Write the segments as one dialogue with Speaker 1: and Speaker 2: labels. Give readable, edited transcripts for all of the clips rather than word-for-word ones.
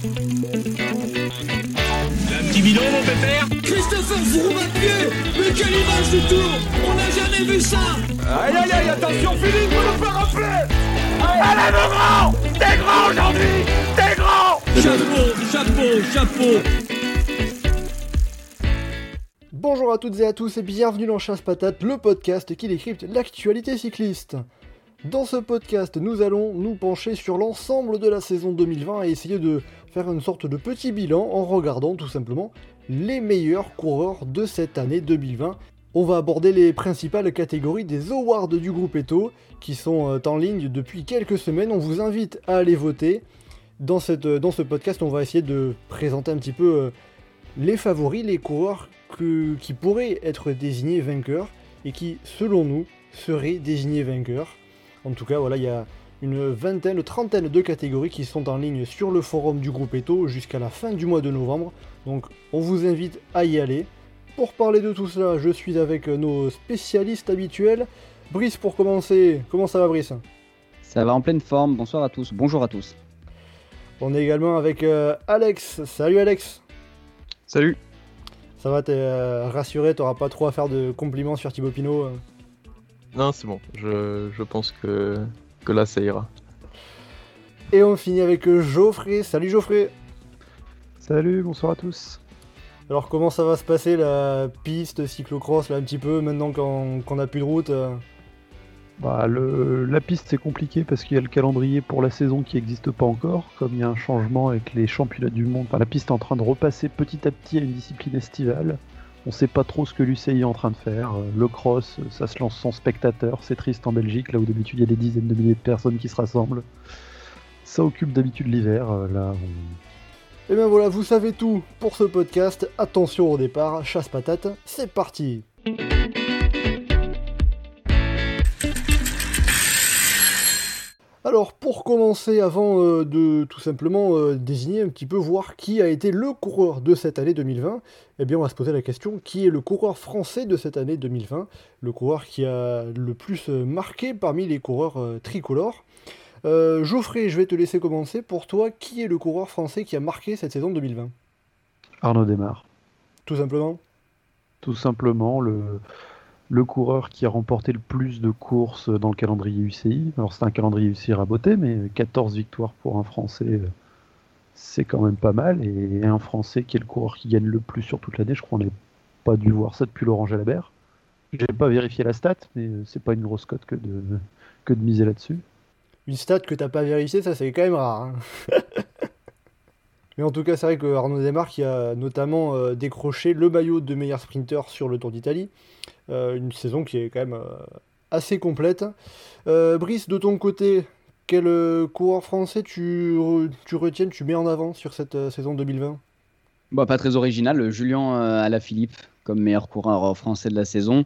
Speaker 1: Un petit bidon, mon pépère.
Speaker 2: Christopher Froome à pied. Mais quelle image du tour. On n'a jamais vu ça.
Speaker 3: Aïe aïe aïe, attention Philippe, vous nous faire rappeler. Allez mon grand, t'es grand aujourd'hui, t'es grand.
Speaker 2: Chapeau.
Speaker 4: Bonjour à toutes et à tous et bienvenue dans Chasse Patate, le podcast qui décrypte l'actualité cycliste. Dans ce podcast, nous allons nous pencher sur l'ensemble de la saison 2020 et essayer de faire une sorte de petit bilan en regardant tout simplement les meilleurs coureurs de cette année 2020. On va aborder les principales catégories des awards du groupe Eto qui sont en ligne depuis quelques semaines. On vous invite à aller voter. Dans ce podcast, on va essayer de présenter un petit peu les favoris, les coureurs qui pourraient être désignés vainqueurs et qui, selon nous, seraient désignés vainqueurs. En tout cas, voilà, il y a une trentaine de catégories qui sont en ligne sur le forum du groupe Eto jusqu'à la fin du mois de novembre. Donc, on vous invite à y aller. Pour parler de tout cela, je suis avec nos spécialistes habituels. Brice, pour commencer, comment ça va Brice ?
Speaker 5: Ça va en pleine forme, bonsoir à tous, bonjour à tous.
Speaker 4: On est également avec Alex. Salut Alex.
Speaker 6: Salut.
Speaker 4: Ça va, t'es rassuré, t'auras pas trop à faire de compliments sur Thibaut Pinot
Speaker 6: Non, c'est bon, je pense que là ça ira.
Speaker 4: Et on finit avec Geoffrey. Salut Geoffrey.
Speaker 7: Salut, bonsoir à tous.
Speaker 4: Alors comment ça va se passer la piste cyclocross là un petit peu maintenant qu'on a plus de route
Speaker 7: La piste c'est compliqué parce qu'il y a le calendrier pour la saison qui n'existe pas encore, comme il y a un changement avec les championnats du monde. Enfin, la piste est en train de repasser petit à petit à une discipline estivale. On sait pas trop ce que l'UCI est en train de faire. Le cross, ça se lance sans spectateurs, c'est triste en Belgique, là où d'habitude il y a des dizaines de milliers de personnes qui se rassemblent. Ça occupe d'habitude l'hiver,
Speaker 4: Et bien voilà, vous savez tout pour ce podcast. Attention au départ, chasse patate, c'est parti. Alors pour commencer, avant de tout simplement désigner un petit peu, voir qui a été le coureur de cette année 2020, eh bien on va se poser la question, qui est le coureur français de cette année 2020, le coureur qui a le plus marqué parmi les coureurs tricolores. Geoffrey, je vais te laisser commencer. Pour toi, qui est le coureur français qui a marqué cette saison 2020 ?
Speaker 7: Arnaud Démare.
Speaker 4: Tout simplement ?
Speaker 7: Tout simplement, le coureur qui a remporté le plus de courses dans le calendrier UCI. Alors c'est un calendrier UCI raboté, mais 14 victoires pour un Français, c'est quand même pas mal. Et un Français qui est le coureur qui gagne le plus sur toute l'année, je crois qu'on n'a pas dû voir ça depuis Laurent Jalabert. J'ai pas vérifié la stat, mais c'est pas une grosse cote que de miser là-dessus.
Speaker 4: Une stat que t'as pas vérifiée, ça c'est quand même rare. Hein. Mais en tout cas, c'est vrai que Arnaud Démare qui a notamment décroché le maillot de meilleur sprinter sur le Tour d'Italie. Une saison qui est quand même assez complète. Brice, de ton côté, quel coureur français tu retiens, tu mets en avant sur cette saison 2020 ?
Speaker 5: Pas très original, Julien Alaphilippe comme meilleur coureur français de la saison.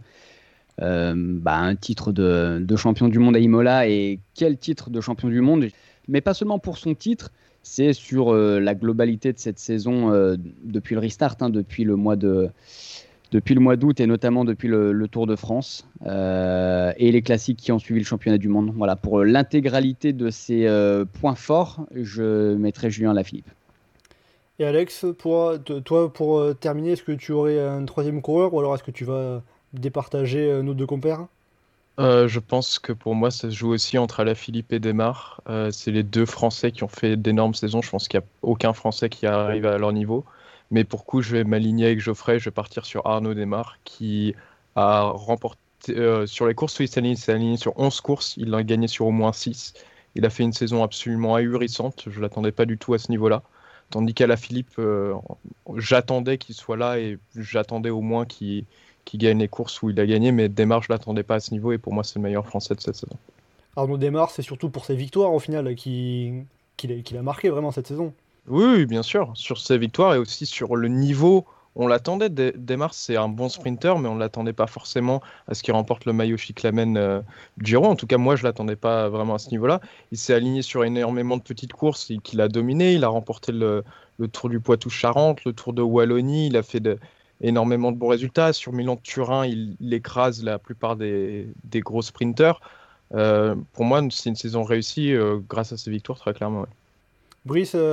Speaker 5: Un titre de champion du monde à Imola, et quel titre de champion du monde, mais pas seulement pour son titre, c'est sur la globalité de cette saison depuis le restart, depuis le mois d'août et notamment depuis le Tour de France et les classiques qui ont suivi le championnat du monde. Voilà, pour l'intégralité de ses points forts, je mettrai Julien Alaphilippe.
Speaker 4: Et Alex, toi pour terminer, est-ce que tu aurais un troisième coureur ou alors est-ce que tu vas départager nos deux compères ?
Speaker 6: Je pense que pour moi ça se joue aussi entre Alaphilippe et Démare. C'est les deux Français qui ont fait d'énormes saisons. Je pense qu'il n'y a aucun Français qui arrive à leur niveau. Mais pour coup, je vais m'aligner avec Geoffrey. Je vais partir sur Arnaud Démare qui a remporté sur les courses où il s'est aligné sur 11 courses. Il a gagné sur au moins 6. Il a fait une saison absolument ahurissante. Je ne l'attendais pas du tout à ce niveau-là. Tandis qu'Alaphilippe, j'attendais qu'il soit là et j'attendais au moins qu'il gagne les courses où il a gagné, mais Démare, je ne l'attendais pas à ce niveau et pour moi, c'est le meilleur Français de cette saison.
Speaker 4: Arnaud Démare, c'est surtout pour ses victoires au final qu'il a marqué vraiment cette saison.
Speaker 6: Oui, bien sûr, sur ses victoires et aussi sur le niveau. On l'attendait, Démare, c'est un bon sprinter, mais on ne l'attendait pas forcément à ce qu'il remporte le maillot Cyclamen Giro. En tout cas, moi, je ne l'attendais pas vraiment à ce niveau-là. Il s'est aligné sur énormément de petites courses qu'il a dominé. Il a remporté le Tour du Poitou-Charentes, le Tour de Wallonie. Il a fait énormément de bons résultats. Sur Milan-Turin, il écrase la plupart des gros sprinters. Pour moi, c'est une saison réussie grâce à ses victoires, très clairement. Ouais.
Speaker 4: Brice,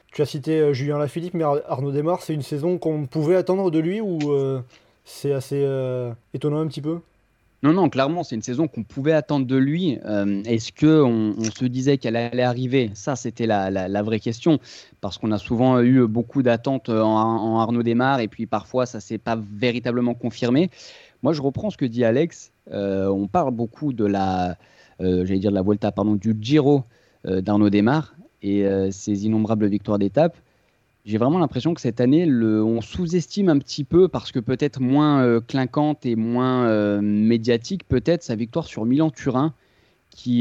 Speaker 4: Tu as cité Julien Lafilippe, mais Arnaud Démare, c'est une saison qu'on pouvait attendre de lui ou c'est assez étonnant un petit peu?
Speaker 5: Non, clairement, c'est une saison qu'on pouvait attendre de lui. Est-ce qu'on se disait qu'elle allait arriver? Ça, c'était la vraie question. Parce qu'on a souvent eu beaucoup d'attentes en Arnaud Démare et puis parfois, ça ne s'est pas véritablement confirmé. Moi, je reprends ce que dit Alex. On parle beaucoup de la Vuelta, du Giro d'Arnaud Démare et ses innombrables victoires d'étape. J'ai vraiment l'impression que cette année, on sous-estime un petit peu, parce que peut-être moins clinquante et moins médiatique, peut-être sa victoire sur Milan-Turin, qui,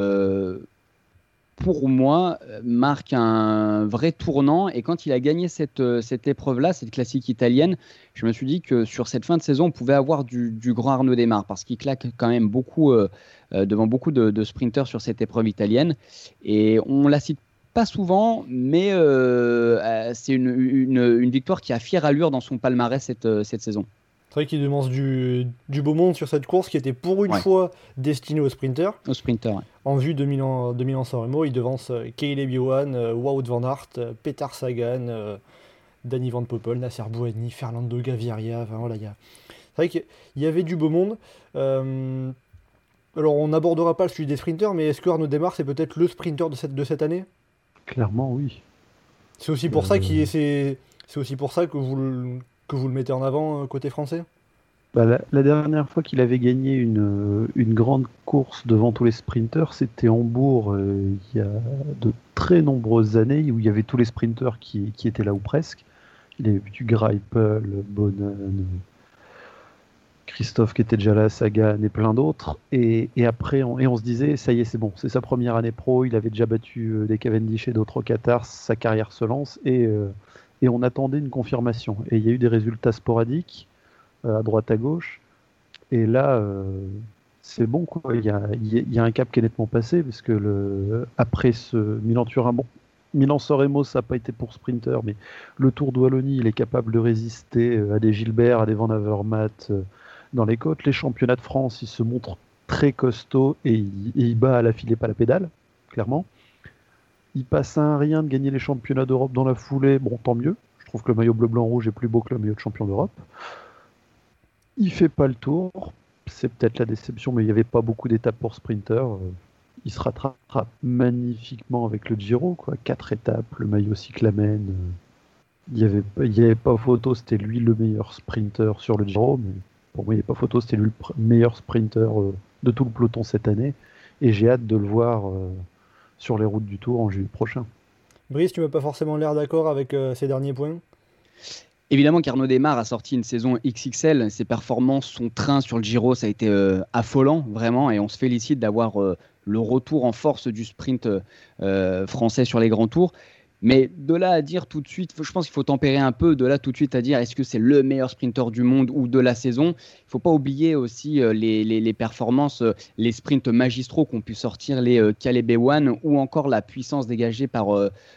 Speaker 5: pour moi, marque un vrai tournant. Et quand il a gagné cette épreuve-là, cette classique italienne, je me suis dit que sur cette fin de saison, on pouvait avoir du grand Arnaud Démare, parce qu'il claque quand même beaucoup devant beaucoup de sprinteurs sur cette épreuve italienne. Et on la cite pas souvent, mais c'est une victoire qui a fière allure dans son palmarès cette saison.
Speaker 4: C'est vrai qu'il demande du beau monde sur cette course qui était pour une fois destinée aux sprinters.
Speaker 5: Aux sprinters, ouais.
Speaker 4: En vue de Milan-San Remo, il devance Caleb Ewan, Wout van Aert, Petar Sagan, Danny Van Poppel, Nasser Bouhanni, Fernando Gaviria. Enfin, voilà, c'est vrai qu'il y avait du beau monde. Alors, on n'abordera pas le sujet des sprinters, mais est-ce que Arnaud Démare, c'est peut-être le sprinter de cette année?
Speaker 7: Clairement, oui.
Speaker 4: C'est aussi pour ça que vous le mettez en avant côté français?
Speaker 7: La dernière fois qu'il avait gagné une grande course devant tous les sprinters, c'était Hambourg, il y a de très nombreuses années, où il y avait tous les sprinters qui étaient là ou presque. Il avait battu Greipel, Bonnen, Christophe qui était déjà là, Sagan et plein d'autres. Et après, on se disait, ça y est, c'est bon, c'est sa première année pro, il avait déjà battu des Cavendish et d'autres au Qatar, sa carrière se lance, et on attendait une confirmation. Et il y a eu des résultats sporadiques, à droite à gauche, et là, c'est bon, quoi. Il y a un cap qui est nettement passé, parce que après ce Milan-Turin, bon, Milan-San Remo, ça n'a pas été pour sprinter, mais le Tour de Wallonie, il est capable de résister à des Gilbert, à des Van Avermaet, dans les côtes. Les championnats de France, il se montre très costaud et il bat à la Philippe à la pédale, clairement. Il passe à un rien de gagner les championnats d'Europe dans la foulée. Bon, tant mieux. Je trouve que le maillot bleu-blanc-rouge est plus beau que le maillot de champion d'Europe. Il fait pas le tour. C'est peut-être la déception, mais il n'y avait pas beaucoup d'étapes pour sprinter. Il se rattrape magnifiquement avec le Giro, quoi. 4 étapes, le maillot cyclamen. Il y avait pas photo, c'était lui le meilleur sprinter sur le Giro, mais pour moi, il n'y a pas photo, c'était lui le meilleur sprinter de tout le peloton cette année. Et j'ai hâte de le voir sur les routes du Tour en juillet prochain.
Speaker 4: Brice, tu n'as pas forcément l'air d'accord avec ces derniers points?
Speaker 5: Évidemment qu'Arnaud Démare a sorti une saison XXL. Ses performances, son train sur le Giro, ça a été affolant, vraiment. Et on se félicite d'avoir le retour en force du sprint français sur les grands tours. Mais de là à dire tout de suite, je pense qu'il faut tempérer un peu, de là tout de suite à dire est-ce que c'est le meilleur sprinter du monde ou de la saison. Il ne faut pas oublier aussi les performances, les sprints magistraux qu'ont pu sortir les Caleb Ewan ou encore la puissance dégagée par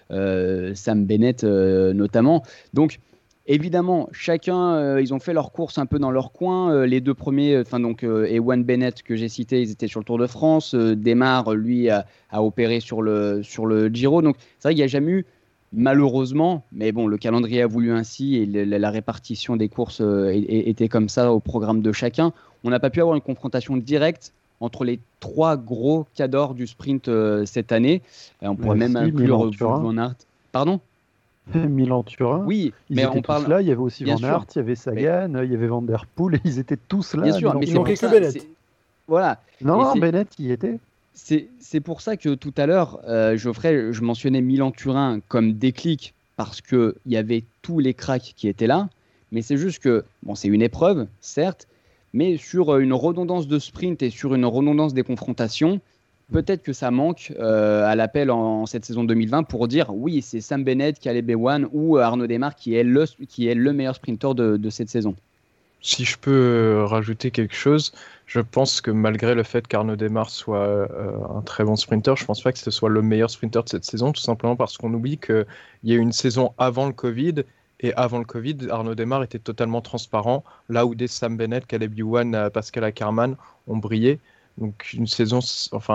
Speaker 5: Sam Bennett notamment. Donc évidemment, chacun, ils ont fait leur course un peu dans leur coin. Les deux premiers, Ewan Bennett que j'ai cité, ils étaient sur le Tour de France. Démare, lui, a opéré sur le Giro. Donc c'est vrai qu'il n'y a jamais eu, malheureusement, mais bon, le calendrier a voulu ainsi et la répartition des courses était comme ça au programme de chacun. On n'a pas pu avoir une confrontation directe entre les trois gros cadors du sprint cette année. On pourrait même inclure Van Aert. Pardon ?
Speaker 7: Milan-Turin,
Speaker 5: oui,
Speaker 7: mais on parle là. Il y avait aussi Van Aert, il y avait Sagan, il y avait Van Der Poel, et ils étaient tous là.
Speaker 5: Bien sûr, mais
Speaker 4: il manquait que Bennett.
Speaker 5: Voilà.
Speaker 7: Non, Bennett y était.
Speaker 5: C'est pour ça que tout à l'heure, Geoffrey, je mentionnais Milan-Turin comme déclic parce qu'il y avait tous les cracks qui étaient là. Mais c'est juste que, bon, c'est une épreuve, certes, mais sur une redondance de sprint et sur une redondance des confrontations, peut-être que ça manque à l'appel en cette saison 2020 pour dire oui, c'est Sam Bennett, Caleb Ewan ou Arnaud Démare qui est le meilleur sprinter de cette saison.
Speaker 6: Si je peux rajouter quelque chose, je pense que malgré le fait qu'Arnaud Démare soit un très bon sprinter, je ne pense pas que ce soit le meilleur sprinter de cette saison, tout simplement parce qu'on oublie qu'il y a eu une saison avant le Covid, et avant le Covid, Arnaud Démare était totalement transparent, là où des Sam Bennett, Caleb Ewan, Pascal Ackermann ont brillé. Donc une saison, enfin,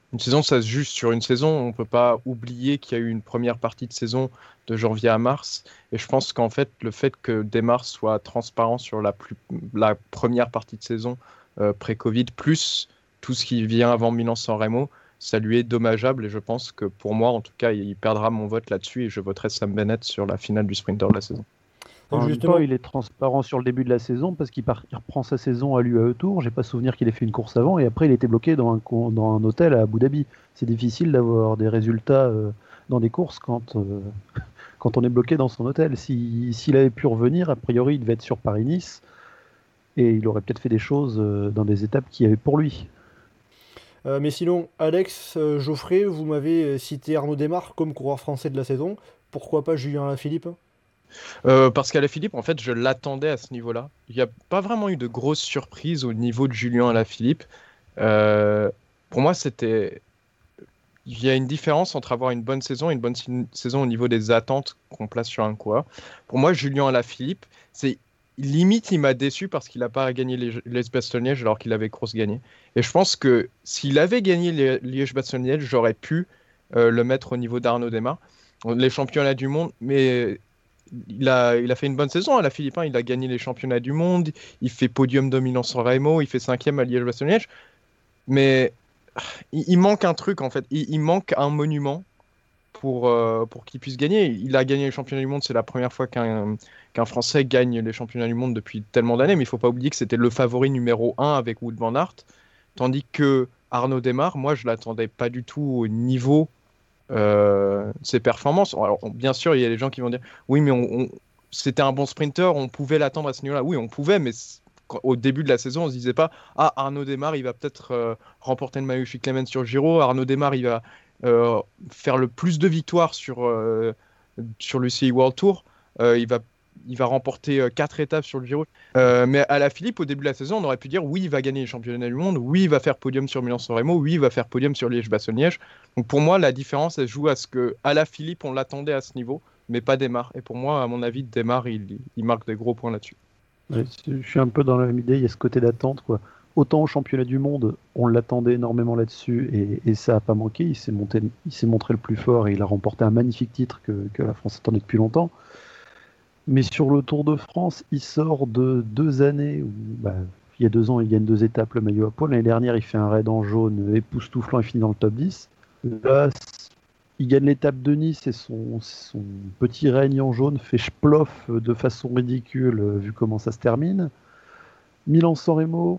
Speaker 6: Une saison, ça se juge sur une saison. On ne peut pas oublier qu'il y a eu une première partie de saison de janvier à mars. Et je pense qu'en fait, le fait que Desmar soit transparent sur la première partie de saison pré-Covid, plus tout ce qui vient avant Milan-San Remo, ça lui est dommageable. Et je pense que pour moi, en tout cas, il perdra mon vote là-dessus et je voterai Sam Bennett sur la finale du Sprinter de la saison.
Speaker 7: En même temps, il est transparent sur le début de la saison parce qu'il reprend sa saison à l'UAE Tour. J'ai pas souvenir qu'il ait fait une course avant et après il était bloqué dans un hôtel à Abu Dhabi. C'est difficile d'avoir des résultats dans des courses quand on est bloqué dans son hôtel. S'il avait pu revenir, a priori il devait être sur Paris-Nice et il aurait peut-être fait des choses dans des étapes qu'il y avait pour lui.
Speaker 4: Mais sinon, Alex, Geoffrey, vous m'avez cité Arnaud Desmar comme coureur français de la saison. Pourquoi pas Julien Alaphilippe ?
Speaker 6: Parce qu'Alaphilippe, en fait, je l'attendais à ce niveau-là. Il n'y a pas vraiment eu de grosses surprises au niveau de Julien Alaphilippe. Pour moi, il y a une différence entre avoir une bonne saison et une bonne saison au niveau des attentes qu'on place sur un coureur. Pour moi, Julien Alaphilippe, limite, il m'a déçu parce qu'il n'a pas gagné Liège-Bastogne-Liège alors qu'il avait grosse gagné. Et je pense que s'il avait gagné Liège-Bastogne-Liège, j'aurais pu le mettre au niveau d'Arnaud Desmar. Les championnats du monde, mais il a fait une bonne saison à Alaphilippe. Il a gagné les championnats du monde, il fait podium de Milan-San Remo, il fait 5e à Liège-Bastogne-Liège. Mais il manque un truc en fait. Il manque un monument pour qu'il puisse gagner. Il a gagné les championnats du monde, c'est la première fois qu'un Français gagne les championnats du monde depuis tellement d'années, mais il ne faut pas oublier que c'était le favori numéro 1 avec Wout van Aert, tandis que Arnaud Desmar, moi je ne l'attendais pas du tout au niveau ses performances. Alors, bien sûr, il y a des gens qui vont dire oui, mais c'était un bon sprinter, on pouvait l'attendre à ce niveau-là. Oui, on pouvait, mais au début de la saison, on se disait pas Arnaud Desmar, il va peut-être remporter le maillot Clemens sur Giro. Arnaud Desmar, il va faire le plus de victoires sur l'UCI World Tour. Il va remporter 4 étapes sur le Giro. Mais Alaphilippe, au début de la saison, on aurait pu dire oui, il va gagner les championnats du monde, oui, il va faire podium sur Milan-San Remo, oui, il va faire podium sur Liège-Bastogne-Liège. Donc pour moi, la différence, elle joue à ce que Alaphilippe, on l'attendait à ce niveau, mais pas Desmar. Et pour moi, à mon avis, Desmar, il marque des gros points là-dessus.
Speaker 7: Ouais, je suis un peu dans la même idée, il y a ce côté d'attente, quoi. Autant au championnat du monde, on l'attendait énormément là-dessus et ça n'a pas manqué. Il s'est montré le plus fort et il a remporté un magnifique titre que la France attendait depuis longtemps. Mais sur le Tour de France, il sort de 2 années où, il y a 2 ans, il gagne 2 étapes le maillot à poil. L'année dernière, il fait un raid en jaune époustouflant et finit dans le top 10. Là, il gagne l'étape de Nice et son petit règne en jaune fait sploff de façon ridicule vu comment ça se termine. Milan-San Remo,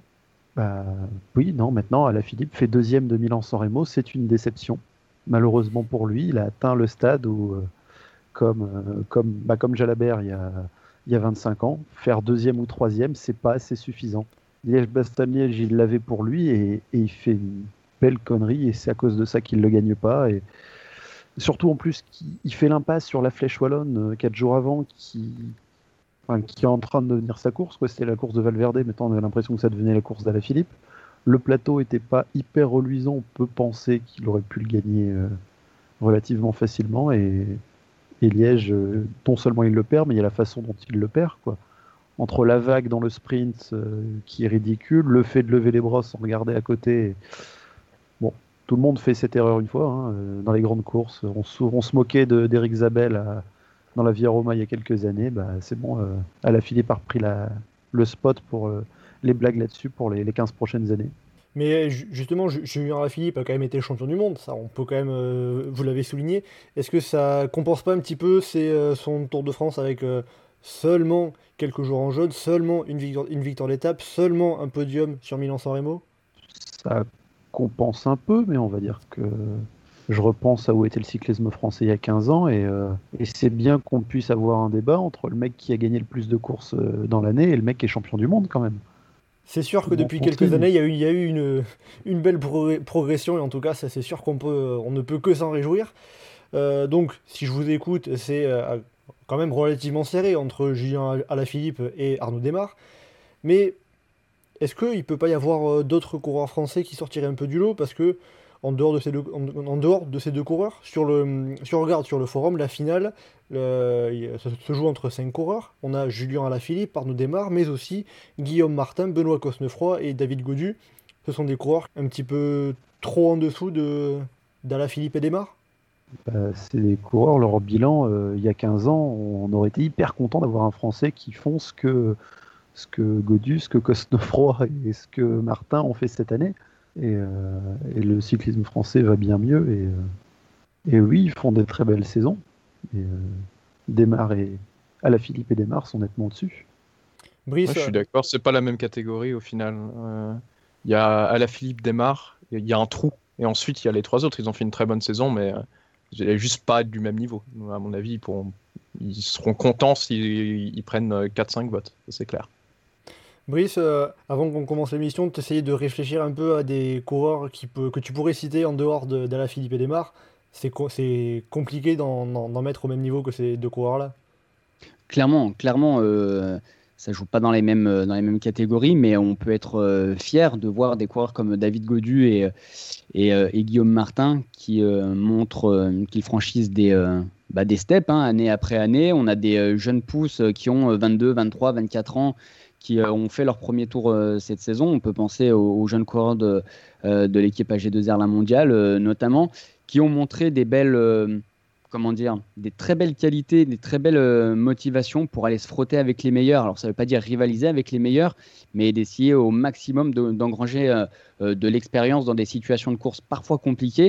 Speaker 7: maintenant, Alaphilippe fait 2e de Milan-San Remo. C'est une déception. Malheureusement pour lui, il a atteint le stade où... Comme Jalabert il y a 25 ans, faire 2e ou 3e, c'est pas assez suffisant. Liège-Bastogne-Liège, il l'avait pour lui et il fait une belle connerie et c'est à cause de ça qu'il le gagne pas. Et surtout en plus, il fait l'impasse sur la Flèche Wallonne 4 jours avant, qui est en train de devenir sa course. C'était la course de Valverde, maintenant on avait l'impression que ça devenait la course d'Alaphilippe. Le plateau était pas hyper reluisant, on peut penser qu'il aurait pu le gagner relativement facilement et Liège, non seulement il le perd, mais il y a la façon dont il le perd, quoi. Entre la vague dans le sprint qui est ridicule, le fait de lever les bras sans regarder à côté. Bon, tout le monde fait cette erreur une fois dans les grandes courses. On se moquait d'Éric Zabel dans la Via Roma il y a quelques années. C'est bon, Alaphilippe a repris le spot pour les blagues là-dessus pour les 15 prochaines années.
Speaker 4: Mais justement, Julien Alaphilippe a quand même été champion du monde, ça on peut quand même, vous l'avez souligné. Est-ce que ça compense pas un petit peu son Tour de France avec seulement quelques jours en jaune, seulement une victoire d'étape, seulement un podium sur Milan-San Remo ?
Speaker 7: Ça compense un peu, mais on va dire que je repense à où était le cyclisme français il y a 15 ans et c'est bien qu'on puisse avoir un débat entre le mec qui a gagné le plus de courses dans l'année et le mec qui est champion du monde quand même.
Speaker 4: C'est sûr que depuis quelques années, il y a eu une belle progression, et en tout cas, ça c'est sûr on ne peut que s'en réjouir. Donc, si je vous écoute, c'est quand même relativement serré entre Julien Alaphilippe et Arnaud Desmar. Mais est-ce qu'il ne peut pas y avoir d'autres coureurs français qui sortiraient un peu du lot ? Parce que, en dehors de ces deux coureurs, si on regarde sur le forum, la finale, ça se joue entre 5 coureurs. On a Julien Alaphilippe, Arnaud Desmar, mais aussi Guillaume Martin, Benoît Cosnefroy et David Gaudu. Ce sont des coureurs un petit peu trop en dessous d'Alaphilippe et Démare.
Speaker 7: C'est des coureurs, leur bilan, il y a 15 ans, on aurait été hyper content d'avoir un Français qui font ce que Gaudu, ce que Cosnefroy et ce que Martin ont fait cette année. Et le cyclisme français va bien mieux. Et oui, ils font des très belles saisons. Et Démare et Alaphilippe et Démare sont nettement au-dessus.
Speaker 4: Brice,
Speaker 6: je suis d'accord, c'est pas la même catégorie au final. Il y a Alaphilippe, Démare, il y a un trou. Et ensuite, il y a les trois autres. Ils ont fait une très bonne saison, mais juste pas du même niveau. À mon avis, ils seront contents s'ils prennent 4-5 votes, c'est clair.
Speaker 4: Brice, avant qu'on commence l'émission, tu essayais de réfléchir un peu à des coureurs que tu pourrais citer en dehors d'Alaphilippe et Démare. C'est compliqué d'en mettre au même niveau que ces deux coureurs-là.
Speaker 5: Clairement, ça joue pas dans les mêmes catégories, mais on peut être fier de voir des coureurs comme David Gaudu et Guillaume Martin qui montrent qu'ils franchissent des steps année après année. On a des jeunes pousses qui ont 22, 23, 24 ans qui ont fait leur premier tour cette saison. On peut penser aux jeunes coureurs de l'équipe AG2R La Mondiale notamment, qui ont montré des belles... des très belles qualités, des très belles motivations pour aller se frotter avec les meilleurs. Alors ça ne veut pas dire rivaliser avec les meilleurs, mais d'essayer au maximum d'engranger de l'expérience dans des situations de course parfois compliquées.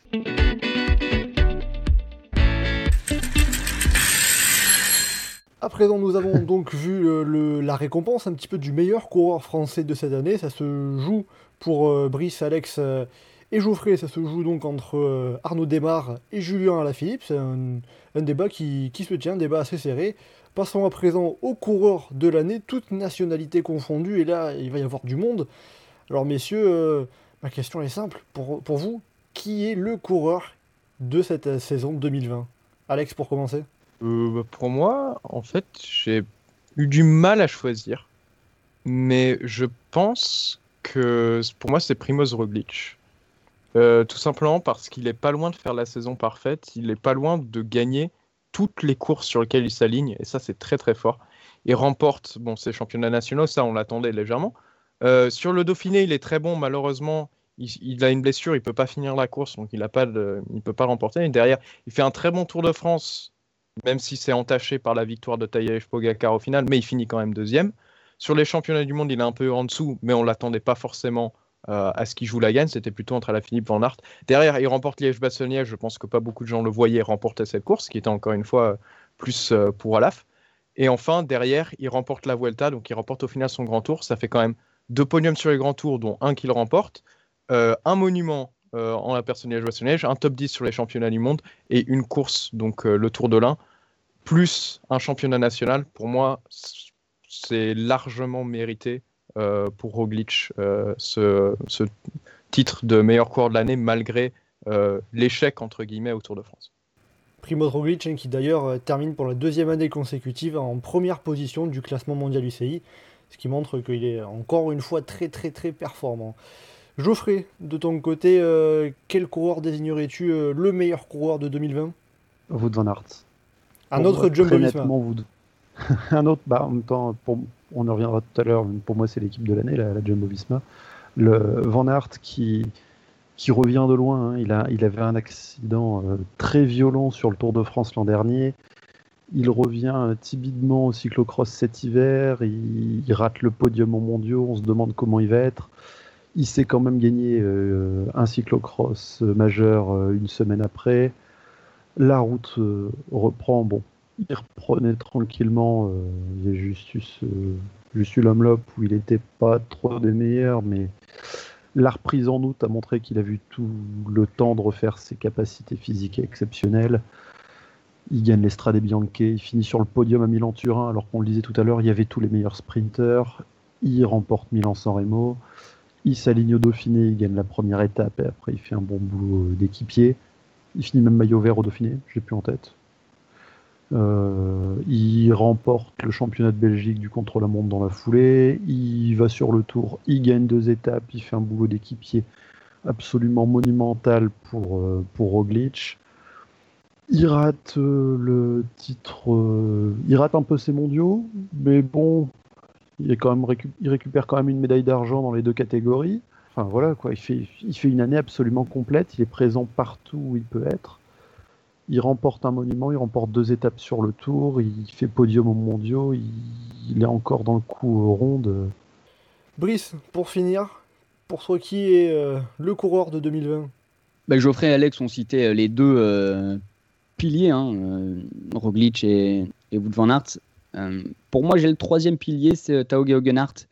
Speaker 4: À présent, nous avons donc vu la récompense un petit peu du meilleur coureur français de cette année. Ça se joue pour Brice, Alex et Geoffrey. Ça se joue donc entre Arnaud Démare et Julien Alaphilippe. C'est un débat qui se tient, un débat assez serré. Passons à présent aux coureurs de l'année, toutes nationalités confondues. Et là, il va y avoir du monde. Alors messieurs, ma question est simple. Pour vous, qui est le coureur de cette saison 2020 ? Alex, pour commencer.
Speaker 6: Pour moi, en fait, j'ai eu du mal à choisir, mais je pense que pour moi, c'est Primož Roglič. Tout simplement parce qu'il est pas loin de faire la saison parfaite, il est pas loin de gagner toutes les courses sur lesquelles il s'aligne, et ça, c'est très très fort. Il remporte ses championnats nationaux, ça, on l'attendait légèrement. Sur le Dauphiné, il est très bon, malheureusement. Il a une blessure, il peut pas finir la course, donc il peut pas remporter. Et derrière, il fait un très bon Tour de France, même si c'est entaché par la victoire de Tadej Pogačar au final, mais il finit quand même deuxième. Sur les championnats du monde, il est un peu en dessous, mais on ne l'attendait pas forcément à ce qu'il joue la gagne, c'était plutôt entre Alaphilippe et Van Aert. Derrière, il remporte Liège-Bastogne-Liège, je pense que pas beaucoup de gens le voyaient remporter cette course, qui était encore une fois plus pour Alaf. Et enfin, derrière, il remporte la Vuelta, donc il remporte au final son grand tour. Ça fait quand même 2 podiums sur les grands tours, dont un qu'il remporte, un monument en la personne Liège-Bastogne-Liège, un top 10 sur les championnats du monde et une course, donc le Tour de l'Ain, plus un championnat national. Pour moi, c'est largement mérité pour Roglič ce titre de meilleur coureur de l'année, malgré l'échec entre guillemets au Tour de France.
Speaker 4: Primož Roglič, qui d'ailleurs termine pour la 2e année consécutive en première position du classement mondial UCI, ce qui montre qu'il est encore une fois très très très performant. Geoffrey, de ton côté, quel coureur désignerais-tu le meilleur coureur de 2020 ?
Speaker 7: Wout van Aert.
Speaker 4: Un autre Jumbo-Visma.
Speaker 7: Un autre, en même temps, on en reviendra tout à l'heure, pour moi c'est l'équipe de l'année, la Jumbo-Visma. Le Van Aert qui revient de loin, il avait un accident très violent sur le Tour de France l'an dernier. Il revient timidement au cyclocross cet hiver, il rate le podium aux mondiaux, on se demande comment il va être. Il s'est quand même gagné un cyclocross majeur une semaine après. La route reprend, il reprenait tranquillement. Il y a juste eu l'Omloop où il n'était pas trop des meilleurs, mais la reprise en août a montré qu'il a vu tout le temps de refaire ses capacités physiques exceptionnelles. Il gagne l'Estrade Bianche, il finit sur le podium à Milan-Turin, alors qu'on le disait tout à l'heure, il y avait tous les meilleurs sprinteurs. Il remporte Milan-San Remo. Il s'aligne au Dauphiné, il gagne la première étape et après il fait un bon boulot d'équipier. Il finit même maillot vert au Dauphiné, je l'ai plus en tête. Il remporte le championnat de Belgique du contre-la-montre dans la foulée. Il va sur le Tour, il gagne 2 étapes, il fait un boulot d'équipier absolument monumental pour Roglič. Il rate le titre, il rate un peu ses mondiaux, mais bon, il récupère quand même une médaille d'argent dans les 2 catégories. Enfin voilà quoi, il fait une année absolument complète, il est présent partout où il peut être. Il remporte un monument, il remporte 2 étapes sur le Tour, il fait podium aux mondiaux, il est encore dans le coup rond de...
Speaker 4: Brice, pour finir, pour toi, qui est le coureur de 2020 ?
Speaker 5: Geoffrey et Alex ont cité les deux piliers, Roglic et Wout van Aert. Pour moi, j'ai le troisième pilier, c'est Tao Geoghegan Hart,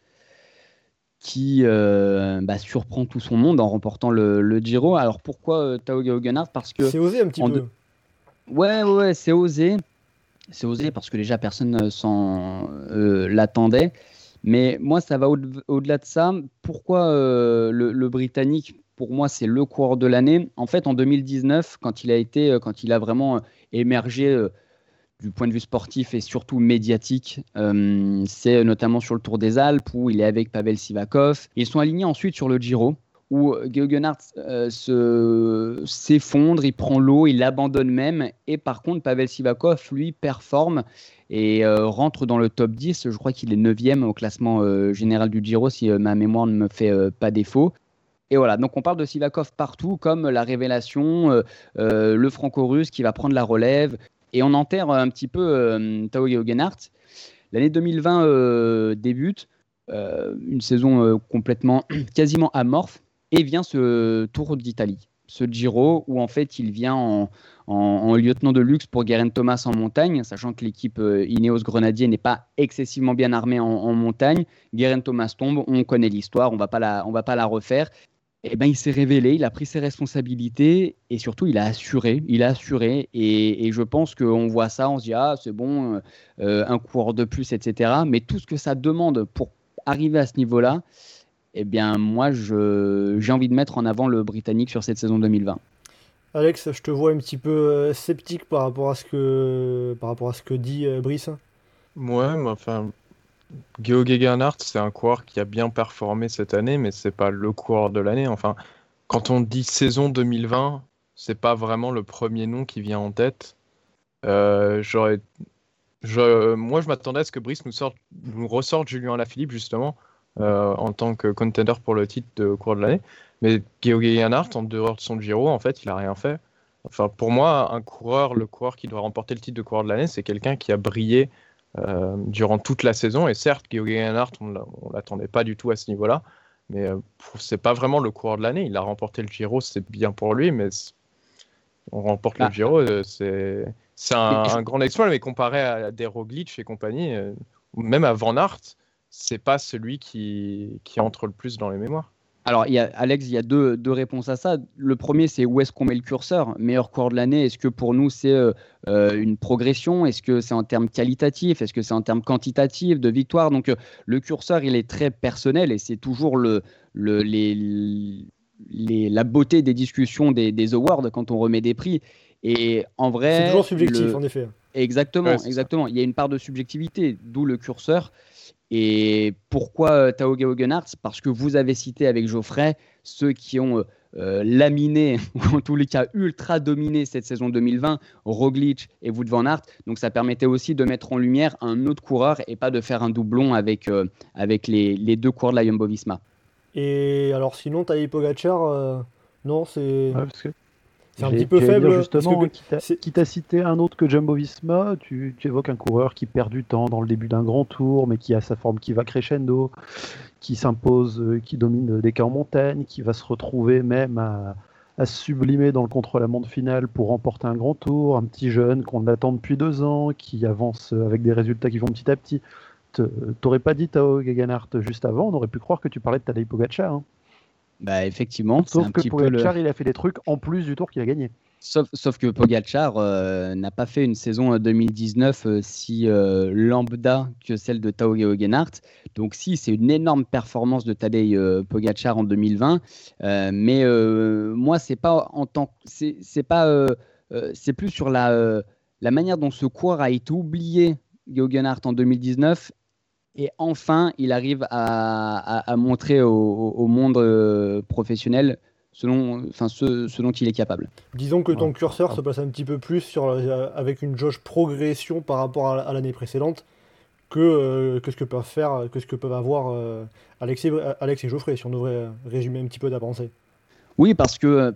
Speaker 5: qui surprend tout son monde en remportant le Giro. Alors pourquoi Tao Geoghegan Hart ? Parce que
Speaker 4: c'est osé un petit peu.
Speaker 5: Ouais, c'est osé. C'est osé parce que déjà personne l'attendait. Mais moi, ça va au-delà de ça. Pourquoi le Britannique, pour moi, c'est le coureur de l'année ? En fait, en 2019, quand il a vraiment émergé du point de vue sportif et surtout médiatique, c'est notamment sur le Tour des Alpes où il est avec Pavel Sivakov. Ils sont alignés ensuite sur le Giro où Geoghegan Hart s'effondre, il prend l'eau, il abandonne même. Et par contre, Pavel Sivakov, lui, performe et rentre dans le top 10. Je crois qu'il est 9e au classement général du Giro, si ma mémoire ne me fait pas défaut. Et voilà, donc on parle de Sivakov partout comme la révélation, le franco-russe qui va prendre la relève. Et on enterre un petit peu Tao Geoghegan Hart. L'année 2020 débute, une saison quasiment amorphe, et vient ce Tour d'Italie, ce Giro où en fait il vient en lieutenant de luxe pour Geraint Thomas en montagne, sachant que l'équipe Ineos Grenadier n'est pas excessivement bien armée en montagne. Geraint Thomas tombe, on connaît l'histoire, on va pas la refaire. Et il s'est révélé, il a pris ses responsabilités et surtout il a assuré et je pense qu'on voit ça, on se dit c'est bon, un coureur de plus, etc. Mais tout ce que ça demande pour arriver à ce niveau-là, moi j'ai envie de mettre en avant le Britannique sur cette saison 2020.
Speaker 4: Alex, je te vois un petit peu sceptique par rapport à ce que dit Brice.
Speaker 6: Ouais, mais enfin, Geoghegan Hart, c'est un coureur qui a bien performé cette année, mais c'est pas le coureur de l'année. Enfin, quand on dit saison 2020, c'est pas vraiment le premier nom qui vient en tête. Moi, je m'attendais à ce que Brice nous ressorte Julien Alaphilippe, justement, en tant que contender pour le titre de coureur de l'année. Mais Geoghegan Hart, en dehors de son Giro, en fait, il a rien fait. Enfin, pour moi, le coureur qui doit remporter le titre de coureur de l'année, c'est quelqu'un qui a brillé durant toute la saison. Et certes, Geoghegan Hart, on l'attendait pas du tout à ce niveau-là, mais c'est pas vraiment le coureur de l'année. Il a remporté le Giro, c'est bien pour lui, mais on remporte le Giro, c'est un grand exploit. Mais comparé à des Roglic et compagnie, ou même à Van Aert, c'est pas celui qui entre le plus dans les mémoires.
Speaker 5: Alors, Alex, il y a deux réponses à ça. Le premier, c'est où est-ce qu'on met le curseur ? Meilleur coureur de l'année, est-ce que pour nous, c'est une progression ? Est-ce que c'est en termes qualitatifs ? Est-ce que c'est en termes quantitatifs, de victoire ? Donc, le curseur, il est très personnel et c'est toujours la beauté des discussions des awards quand on remet des prix. Et en vrai...
Speaker 4: C'est toujours subjectif, en effet.
Speaker 5: Exactement. Il y a une part de subjectivité, d'où le curseur. Et pourquoi Tao Geoghegan Hart ? Parce que vous avez cité avec Geoffrey ceux qui ont laminé, ou en tous les cas ultra dominé cette saison 2020, Roglic et Wout van Aert. Donc ça permettait aussi de mettre en lumière un autre coureur et pas de faire un doublon avec les deux coureurs de la Jumbo-Visma.
Speaker 4: Et alors sinon, Tadej Pogačar, non, c'est...
Speaker 7: Ouais, parce que
Speaker 4: c'est un petit peu faible.
Speaker 7: Justement, quitte à citer un autre que Jumbo-Visma, tu évoques un coureur qui perd du temps dans le début d'un grand tour, mais qui a sa forme qui va crescendo, qui s'impose, qui domine des cas en montagne, qui va se retrouver même à se sublimer dans le contre-la-montre finale pour remporter un grand tour. Un petit jeune qu'on attend depuis 2 ans, qui avance avec des résultats qui vont petit à petit. T'aurais pas dit Tao Geoghegan Hart juste avant, on aurait pu croire que tu parlais de Tadej Pogačar. Hein.
Speaker 5: Effectivement,
Speaker 7: sauf
Speaker 5: c'est un
Speaker 7: que
Speaker 5: petit
Speaker 7: Pogačar,
Speaker 5: peu
Speaker 7: il a fait des trucs en plus du tour qu'il a gagné.
Speaker 5: Sauf que Pogačar n'a pas fait une saison 2019 si lambda que celle de Tao Geoghegan Hart. Donc c'est une énorme performance de Tadej Pogačar en 2020. Mais moi, c'est plus sur la manière dont ce coureur a été oublié, Geoghegan Hart, en 2019. Et enfin, il arrive à montrer au monde professionnel ce dont il est capable.
Speaker 4: Disons que ton curseur se place un petit peu plus avec une jauge progression par rapport à l'année précédente que ce que peuvent avoir Alex et Geoffrey, si on devrait résumer un petit peu ta pensée.
Speaker 5: Oui, parce que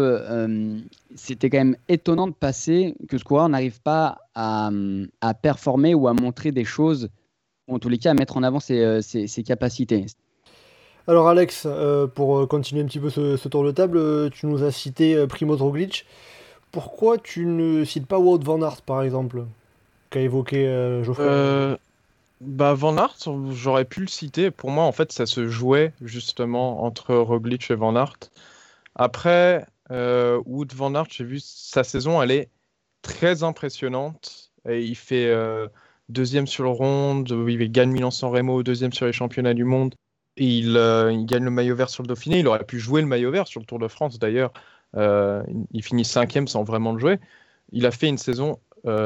Speaker 5: c'était quand même étonnant de passer que ce coureur n'arrive pas à performer ou à montrer des choses, ou en tous les cas à mettre en avant ses capacités.
Speaker 4: Alors Alex, pour continuer un petit peu ce tour de table, tu nous as cité Primož Roglič. Pourquoi tu ne cites pas Wout van Aert par exemple, qu'a évoqué Geoffrey?
Speaker 6: Van Aert, j'aurais pu le citer. Pour moi, en fait, ça se jouait justement entre Roglič et Van Aert. Après, Wout van Aert, j'ai vu sa saison, elle est très impressionnante. Et il fait deuxième sur le ronde, il gagne Milan-San Remo, deuxième sur les championnats du monde. Et il gagne le maillot vert sur le Dauphiné. Il aurait pu jouer le maillot vert sur le Tour de France d'ailleurs. Il finit 5e sans vraiment le jouer. Il a fait une saison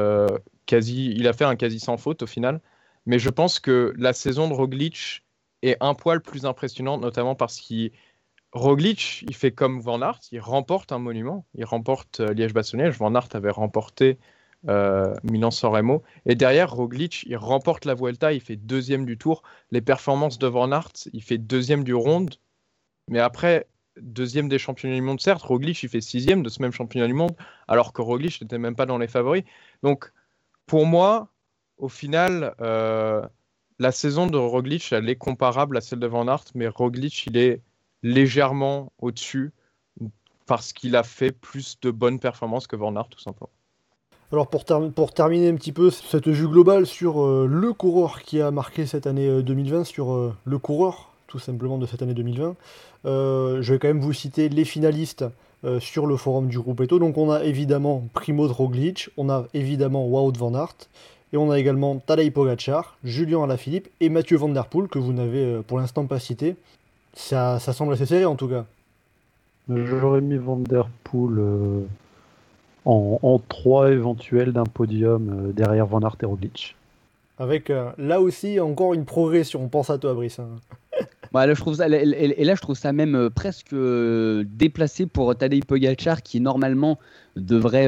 Speaker 6: il a fait un quasi sans faute au final. Mais je pense que la saison de Roglič est un poil plus impressionnante, notamment parce qu'il Roglič, il fait comme Van Aert, il remporte un monument, il remporte Liège-Bastogne-Liège. Van Aert avait remporté Milan-San Remo. Et derrière, Roglič, il remporte la Vuelta, il fait deuxième du Tour. Les performances de Van Aert, il fait deuxième du Ronde. Mais après, deuxième des championnats du monde, certes, Roglič, il fait sixième de ce même championnat du monde, alors que Roglič n'était même pas dans les favoris. Donc, pour moi, au final, la saison de Roglič, elle est comparable à celle de Van Aert, mais Roglič, il est légèrement au-dessus parce qu'il a fait plus de bonnes performances que Van Aert, tout simplement.
Speaker 4: Alors pour terminer un petit peu cette vue globale sur le coureur qui a marqué cette année 2020, sur le coureur tout simplement de cette année 2020, je vais quand même vous citer les finalistes sur le forum du groupe Eto. Donc on a évidemment Primož Roglič, on a évidemment Wout van Aert, et on a également Tadej Pogačar, Julian Alaphilippe et Mathieu Van Der Poel, que vous n'avez pour l'instant pas cité. Ça semble assez serré en tout cas.
Speaker 7: J'aurais mis Van Der Poel en 3 éventuels d'un podium derrière Van Aert et Roglič.
Speaker 4: Avec là aussi encore une progression, on pense à toi Brice.
Speaker 5: Là, je trouve ça même presque déplacé pour Tadej Pogačar qui normalement devrait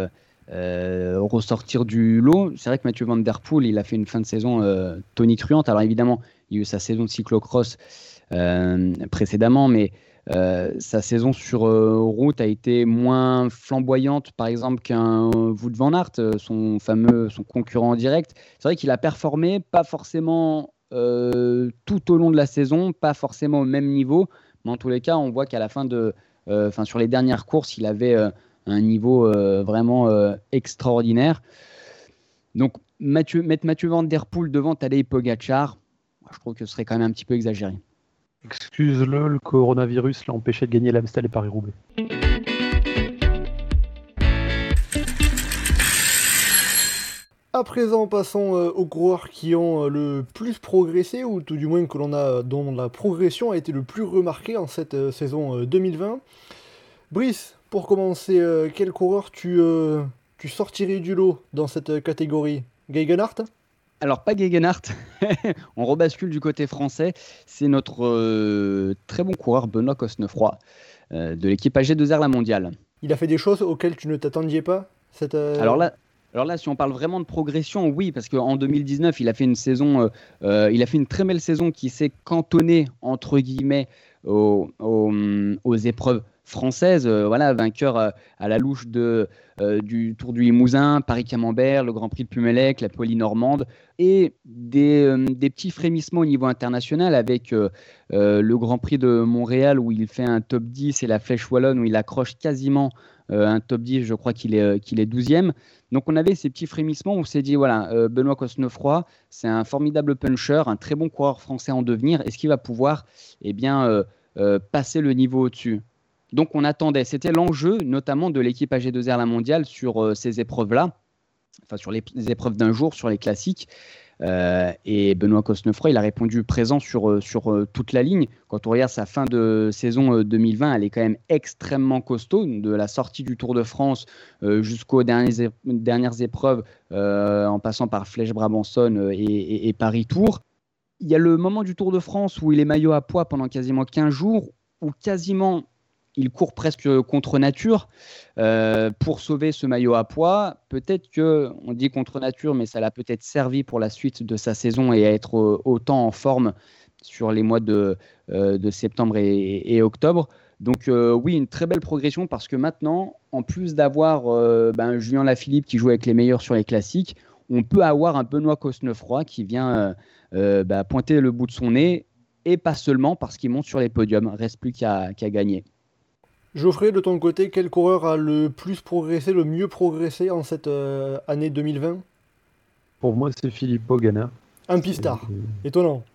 Speaker 5: ressortir du lot. C'est vrai que Mathieu Van Der Poel, il a fait une fin de saison tonitruante. Alors évidemment, il y a eu sa saison de cyclocross précédemment, mais sa saison sur route a été moins flamboyante, par exemple, qu'un Wout van Aert, son concurrent en direct. C'est vrai qu'il a performé, pas forcément tout au long de la saison, pas forcément au même niveau, mais en tous les cas, on voit qu'à la fin sur les dernières courses, il avait un niveau vraiment extraordinaire. Donc, mettre Mathieu Van Der Poel devant Tadej Pogačar, je trouve que ce serait quand même un petit peu exagéré.
Speaker 7: Excuse-le, le coronavirus l'a empêché de gagner l'Amstel et Paris-Roubaix.
Speaker 4: À présent, passons aux coureurs qui ont le plus progressé, ou tout du moins dont la progression a été le plus remarquée en cette saison 2020. Brice, pour commencer, quel coureur tu sortirais du lot dans cette catégorie? Gegenhardt?
Speaker 5: Alors, pas Gegenhardt, on rebascule du côté français. C'est notre très bon coureur Benoît Cosnefroy de l'équipe AG2R La Mondiale.
Speaker 4: Il a fait des choses auxquelles tu ne t'attendiais pas
Speaker 5: Alors là, si on parle vraiment de progression, oui, parce qu'en 2019, il a fait une très belle saison qui s'est cantonnée, entre guillemets, aux épreuves françaises. Vainqueur à la louche du Tour du Limousin, Paris-Camembert, le Grand Prix de Plumelec, la Poly-Normande, et des petits frémissements au niveau international avec le Grand Prix de Montréal où il fait un top 10 et la Flèche Wallonne où il accroche quasiment un top 10, je crois qu'il est 12e. Donc on avait ces petits frémissements où on s'est dit, Benoît Cosnefroy, c'est un formidable puncher, un très bon coureur français en devenir. Est-ce qu'il va pouvoir passer le niveau au-dessus ? Donc on attendait, c'était l'enjeu notamment de l'équipe AG2R La Mondiale sur ces épreuves-là, enfin sur les épreuves d'un jour, sur les classiques. Et Benoît Cosnefroy, il a répondu présent sur toute la ligne. Quand on regarde sa fin de saison 2020, elle est quand même extrêmement costaud, de la sortie du Tour de France jusqu'aux dernières épreuves, en passant par Flèche-Brabançonne et Paris-Tour. Il y a le moment du Tour de France où il est maillot à poids pendant quasiment 15 jours, où quasiment il court presque contre nature pour sauver ce maillot à pois. Peut-être qu'on dit contre nature, mais ça l'a peut-être servi pour la suite de sa saison et à être autant en forme sur les mois de septembre et octobre. Donc oui, une très belle progression parce que maintenant, en plus d'avoir Julien Lafilippe qui joue avec les meilleurs sur les classiques, on peut avoir un Benoît Cosnefroy qui vient pointer le bout de son nez et pas seulement parce qu'il monte sur les podiums. Reste plus qu'à gagner.
Speaker 4: Geoffrey, de ton côté, quel coureur a le plus progressé, le mieux progressé en cette année 2020 ?
Speaker 7: Pour moi, c'est Filippo Ganna.
Speaker 4: Un pistard. Étonnant.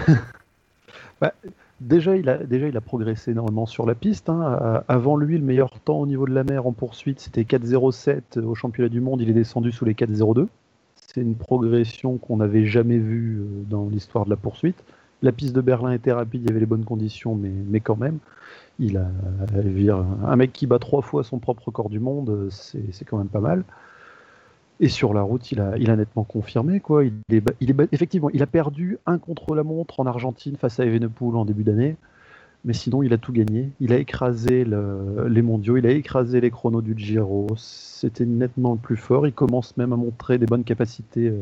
Speaker 7: Déjà, il a progressé énormément sur la piste. Avant lui, le meilleur temps au niveau de la mer en poursuite, c'était 4,07 au championnat du monde. Il est descendu sous les 4,02. C'est une progression qu'on n'avait jamais vue dans l'histoire de la poursuite. La piste de Berlin était rapide, il y avait les bonnes conditions, mais quand même. Un mec qui bat 3 fois son propre record du monde, c'est quand même pas mal. Et sur la route, il a nettement confirmé, quoi. Effectivement, il a perdu un contre-la-montre en Argentine face à Evenepoel en début d'année, mais sinon il a tout gagné. Il a écrasé les mondiaux, il a écrasé les chronos du Giro. C'était nettement le plus fort. Il commence même à montrer des bonnes capacités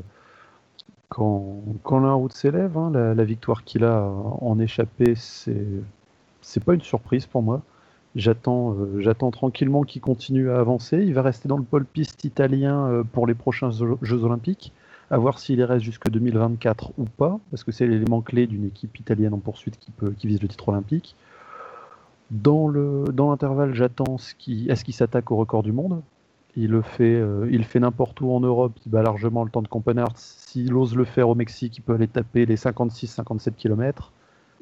Speaker 7: quand la route s'élève. La victoire qu'il a en échappée, c'est pas une surprise pour moi. J'attends tranquillement qu'il continue à avancer. Il va rester dans le pôle piste italien pour les prochains Jeux Olympiques, à voir s'il y reste jusque 2024 ou pas, parce que c'est l'élément clé d'une équipe italienne en poursuite qui vise le titre olympique. Dans l'intervalle, j'attends à ce qu'il s'attaque au record du monde. Il fait n'importe où en Europe, il bat largement le temps de Campenard. S'il ose le faire au Mexique, il peut aller taper les 56-57 km.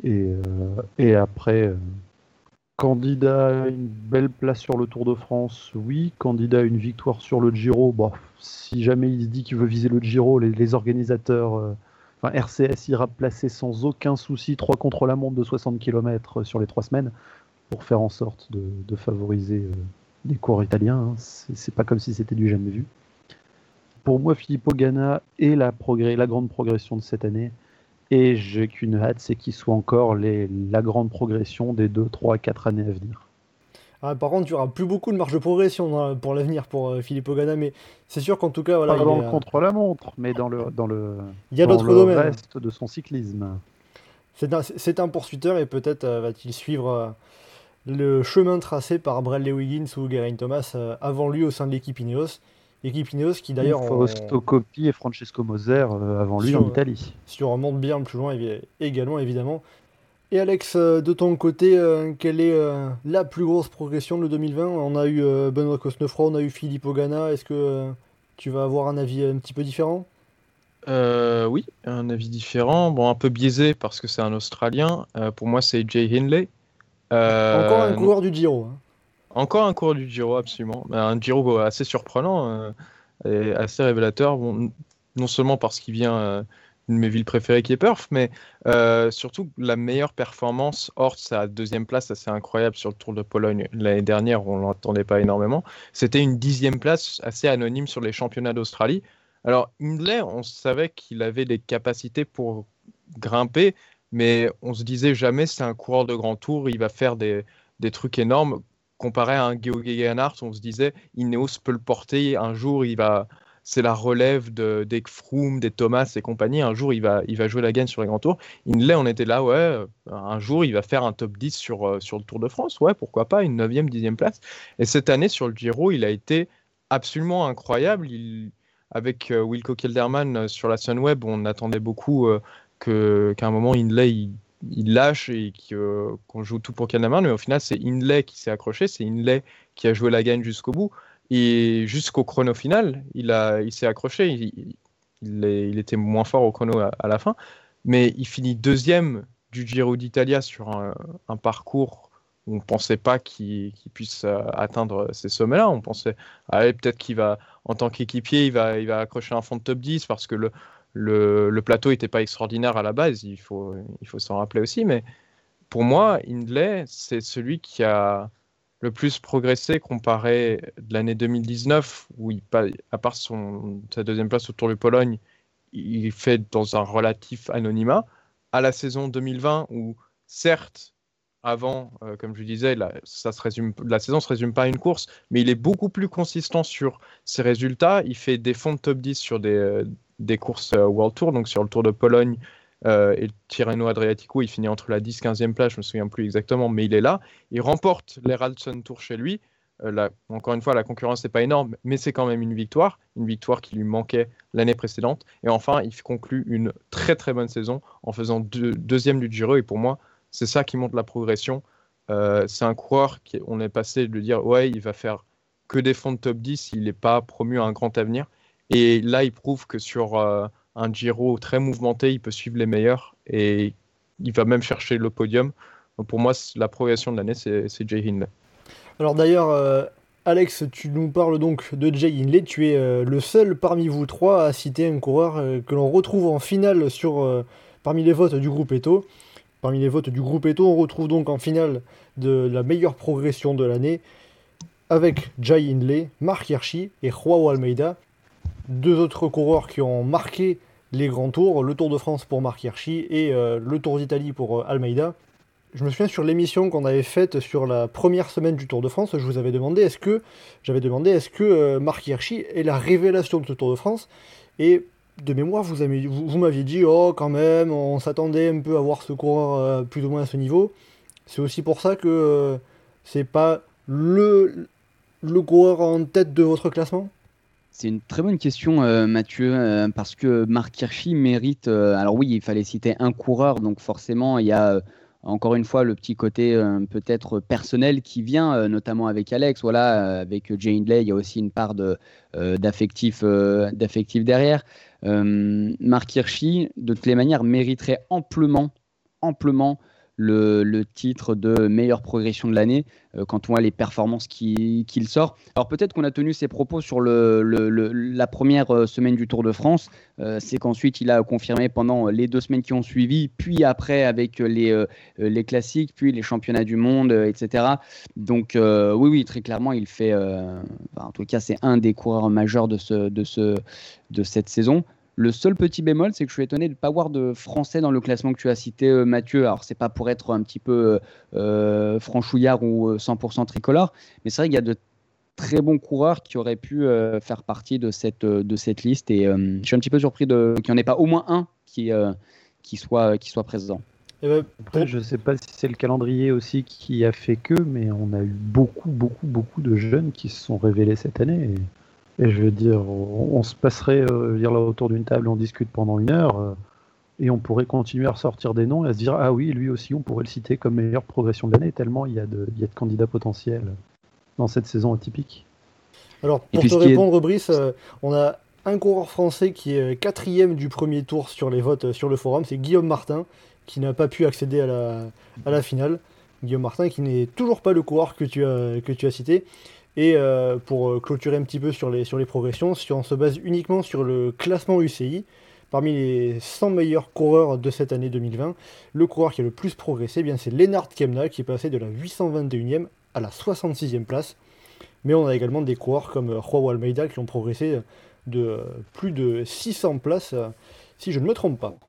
Speaker 7: Et après, candidat à une belle place sur le Tour de France, oui. Candidat à une victoire sur le Giro, si jamais il se dit qu'il veut viser le Giro, les organisateurs, RCS ira placer sans aucun souci 3 contre-la-montre de 60 km sur les 3 semaines pour faire en sorte de favoriser les coureurs italiens. C'est pas comme si c'était du jamais vu. Pour moi, Filippo Ganna est la grande progression de cette année. Et j'ai qu'une hâte, c'est qu'il soit encore la grande progression des 2, 3, 4 années à venir.
Speaker 4: Par contre, il n'y aura plus beaucoup de marge de progression pour l'avenir pour Filippo Ganna, mais c'est sûr qu'en tout cas...
Speaker 7: Pas dans le contre-la-montre, mais dans le
Speaker 4: il y a d'autres domaines.
Speaker 7: Reste de son cyclisme.
Speaker 4: C'est un poursuiteur et peut-être va-t-il suivre le chemin tracé par Bradley Wiggins ou Geraint Thomas avant lui au sein de l'équipe Ineos. Équipe Ineos qui d'ailleurs...
Speaker 7: Fausto Coppi et Francesco Moser avant lui en Italie.
Speaker 4: Si on remonte bien plus loin également, évidemment. Et Alex, de ton côté, quelle est la plus grosse progression de 2020 ? On a eu Benoît Cosnefroy, on a eu Filippo Ganna. Est-ce que tu vas avoir un avis un petit peu différent ?
Speaker 6: Oui, un avis différent. Bon, un peu biaisé parce que c'est un Australien. Pour moi, c'est Jay Hindley.
Speaker 4: Encore un coureur du Giro.
Speaker 6: Encore un coureur du Giro, absolument. Un Giro assez surprenant et assez révélateur. Bon, non seulement parce qu'il vient d'une de mes villes préférées qui est Perth, mais surtout la meilleure performance hors de sa 2e place assez incroyable sur le Tour de Pologne l'année dernière, on ne l'entendait pas énormément. C'était une 10e place assez anonyme sur les championnats d'Australie. Alors, Hindley, on savait qu'il avait des capacités pour grimper, mais on se disait jamais c'est un coureur de grand tour, il va faire des trucs énormes. Comparé à un Geoghegan Hart, on se disait Ineos peut le porter, un jour c'est la relève des Froome, des Thomas et compagnie, un jour il va jouer la gagne sur les grands tours. Hindley, on était là, un jour il va faire un top 10 sur le Tour de France, pourquoi pas, une 9e, 10e place. Et cette année sur le Giro, il a été absolument incroyable. Avec Wilco Kelderman sur la Sunweb, on attendait beaucoup qu'à un moment Hindley il lâche et qu'on joue tout pour Kelderman, mais au final c'est Hindley qui s'est accroché, c'est Hindley qui a joué la gagne jusqu'au bout, et jusqu'au chrono final il s'est accroché, il était moins fort au chrono à la fin, mais il finit 2e du Giro d'Italia sur un parcours où on ne pensait pas qu'il puisse atteindre ces sommets-là. On pensait peut-être qu'il va, en tant qu'équipier, il va accrocher un fond de top 10 parce que le plateau n'était pas extraordinaire à la base, il faut s'en rappeler aussi, mais pour moi, Hindley, c'est celui qui a le plus progressé comparé de l'année 2019, où à part sa 2e place au Tour de Pologne, il fait dans un relatif anonymat, à la saison 2020, où certes, avant, comme je disais, la saison se résume pas à une course, mais il est beaucoup plus consistant sur ses résultats. Il fait des fonds de top 10 sur des courses World Tour, donc sur le Tour de Pologne et le Tirreno Adriatico, il finit entre la 10-15e place, je me souviens plus exactement, mais il est là. Il remporte les Ralston Tour chez lui. Encore une fois, la concurrence n'est pas énorme, mais c'est quand même une victoire qui lui manquait l'année précédente. Et enfin, il conclut une très très bonne saison en faisant deuxième du Giro. Et pour moi, c'est ça qui montre la progression. C'est un coureur on est passé de dire ouais, il va faire que des fonds de top 10, il n'est pas promu à un grand avenir. Et là, il prouve que sur un Giro très mouvementé, il peut suivre les meilleurs et il va même chercher le podium. Donc pour moi, la progression de l'année, c'est Jay Hindley.
Speaker 4: Alors d'ailleurs, Alex, tu nous parles donc de Jay Hindley. Tu es le seul parmi vous trois à citer un coureur que l'on retrouve en finale parmi les votes du groupe Eto. Parmi les votes du groupe Eto, on retrouve donc en finale de la meilleure progression de l'année avec Jay Hindley, Marc Hirschi et Joao Almeida. Deux autres coureurs qui ont marqué les grands tours, le Tour de France pour Marc Hirschi et le Tour d'Italie pour Almeida. Je me souviens sur l'émission qu'on avait faite sur la première semaine du Tour de France, je vous avais demandé est-ce que Marc Hirschi est la révélation de ce Tour de France, et de mémoire vous m'aviez dit oh quand même on s'attendait un peu à voir ce coureur plus ou moins à ce niveau. C'est aussi pour ça que c'est pas le coureur en tête de votre classement?
Speaker 5: C'est une très bonne question, Mathieu, parce que Marc Hirschi mérite... alors oui, il fallait citer un coureur, donc forcément, il y a encore une fois le petit côté peut-être personnel qui vient, notamment avec Alex. Voilà, avec Jay Hindley, il y a aussi une part d'affectif derrière. Marc Hirschi, de toutes les manières, mériterait amplement le titre de meilleure progression de l'année quand on voit les performances qu'il sort. Alors peut-être qu'on a tenu ses propos sur la première semaine du Tour de France, c'est qu'ensuite il a confirmé pendant les 2 semaines qui ont suivi, puis après avec les classiques, puis les championnats du monde, etc. Donc oui, très clairement il fait, en tout cas c'est un des coureurs majeurs de cette saison. Le seul petit bémol, c'est que je suis étonné de ne pas voir de Français dans le classement que tu as cité, Mathieu. Alors, c'est pas pour être un petit peu franchouillard ou 100% tricolore, mais c'est vrai qu'il y a de très bons coureurs qui auraient pu faire partie de cette liste. Et je suis un petit peu surpris qu'il n'y en ait pas au moins un qui soit présent.
Speaker 7: Après, je ne sais pas si c'est le calendrier aussi qui a fait que, mais on a eu beaucoup de jeunes qui se sont révélés cette année. Et je veux dire, on se passerait là autour d'une table, on discute pendant 1 heure, et on pourrait continuer à ressortir des noms et à se dire ah oui, lui aussi, on pourrait le citer comme meilleure progression de l'année, tellement il y a de candidats potentiels dans cette saison atypique.
Speaker 4: Alors, pour te répondre, Brice, on a un coureur français qui est 4e du premier tour sur les votes sur le forum, c'est Guillaume Martin, qui n'a pas pu accéder à la finale. Guillaume Martin, qui n'est toujours pas le coureur que tu as cité. Et pour clôturer un petit peu sur les progressions, si on se base uniquement sur le classement UCI, parmi les 100 meilleurs coureurs de cette année 2020, le coureur qui a le plus progressé, c'est Lennart Kemna, qui est passé de la 821e à la 66e place. Mais on a également des coureurs comme Joao Almeida qui ont progressé de plus de 600 places, si je ne me trompe pas.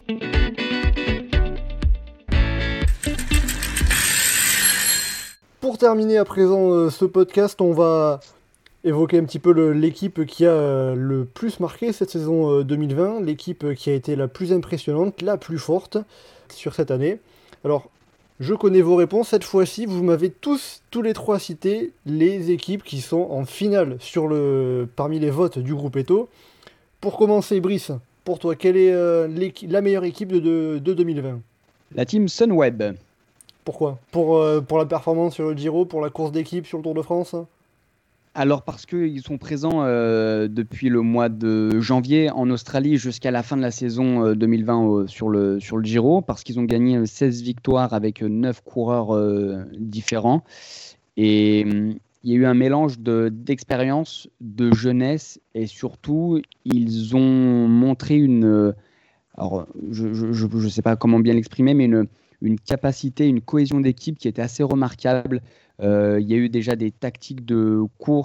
Speaker 4: Pour terminer à présent ce podcast, on va évoquer un petit peu l'équipe qui a le plus marqué cette saison 2020, l'équipe qui a été la plus impressionnante, la plus forte sur cette année. Alors, je connais vos réponses, cette fois-ci, vous m'avez tous les trois cité les équipes qui sont en finale parmi les votes du groupe Eto. Pour commencer, Brice, pour toi, quelle est la meilleure équipe de 2020 ?
Speaker 5: La team Sunweb.
Speaker 4: Pourquoi ? Pour la performance sur le Giro, pour la course d'équipe sur le Tour de France ?
Speaker 5: Alors parce qu'ils sont présents depuis le mois de janvier en Australie jusqu'à la fin de la saison 2020 sur le Giro, parce qu'ils ont gagné 16 victoires avec 9 coureurs différents. Et il y a eu un mélange d'expérience, de jeunesse, et surtout ils ont montré alors je ne sais pas comment bien l'exprimer, mais une capacité, une cohésion d'équipe qui était assez remarquable. Il y a eu déjà des tactiques de course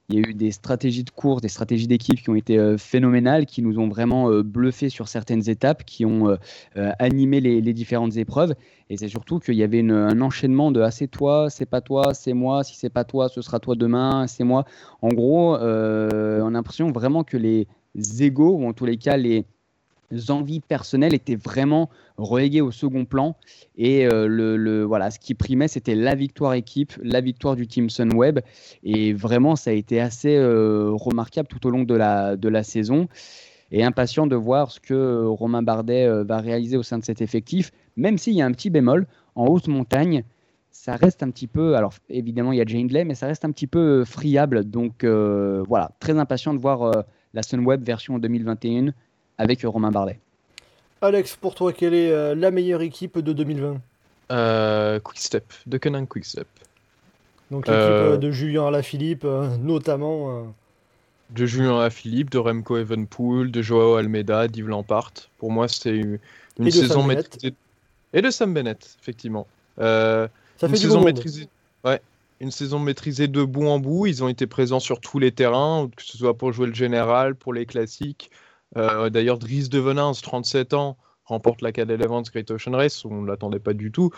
Speaker 5: Il y a eu des stratégies de course, des stratégies d'équipe qui ont été phénoménales, qui nous ont vraiment bluffé sur certaines étapes, qui ont animé les différentes épreuves. Et c'est surtout qu'il y avait un enchaînement de c'est toi, c'est pas toi, c'est moi, si c'est pas toi, ce sera toi demain, c'est moi. En gros, on a l'impression vraiment que les égos, ou en tous les cas les envies personnelles étaient vraiment reléguées au second plan et voilà, ce qui primait, c'était la victoire équipe, la victoire du team Sunweb, et vraiment ça a été assez remarquable tout au long de la saison, et impatient de voir ce que Romain Bardet va réaliser au sein de cet effectif, même s'il y a un petit bémol, en haute montagne ça reste un petit peu, alors évidemment il y a Jay Hindley, mais ça reste un petit peu friable, donc voilà, très impatient de voir la Sunweb version 2021 avec Romain Bardet.
Speaker 4: Alex, pour toi, quelle est la meilleure équipe de 2020 ?
Speaker 6: Quick-Step, Deceuninck Quick-Step.
Speaker 4: Donc l'équipe de Julien Alaphilippe, notamment.
Speaker 6: De Julien Alaphilippe, de Remco Evenepoel, de Joao Almeida, d'Yves Lampart. Pour moi, c'était une saison maîtrisée. Et de Sam Bennett, effectivement.
Speaker 4: Ça fait
Speaker 6: une
Speaker 4: du
Speaker 6: saison
Speaker 4: bon
Speaker 6: maîtrisée. Ouais. Une saison maîtrisée de bout en bout. Ils ont été présents sur tous les terrains, que ce soit pour jouer le général, pour les classiques. D'ailleurs, Dries de Venins, 37 ans, remporte la Cadel Evans Great Ocean Race, on ne l'attendait pas du tout.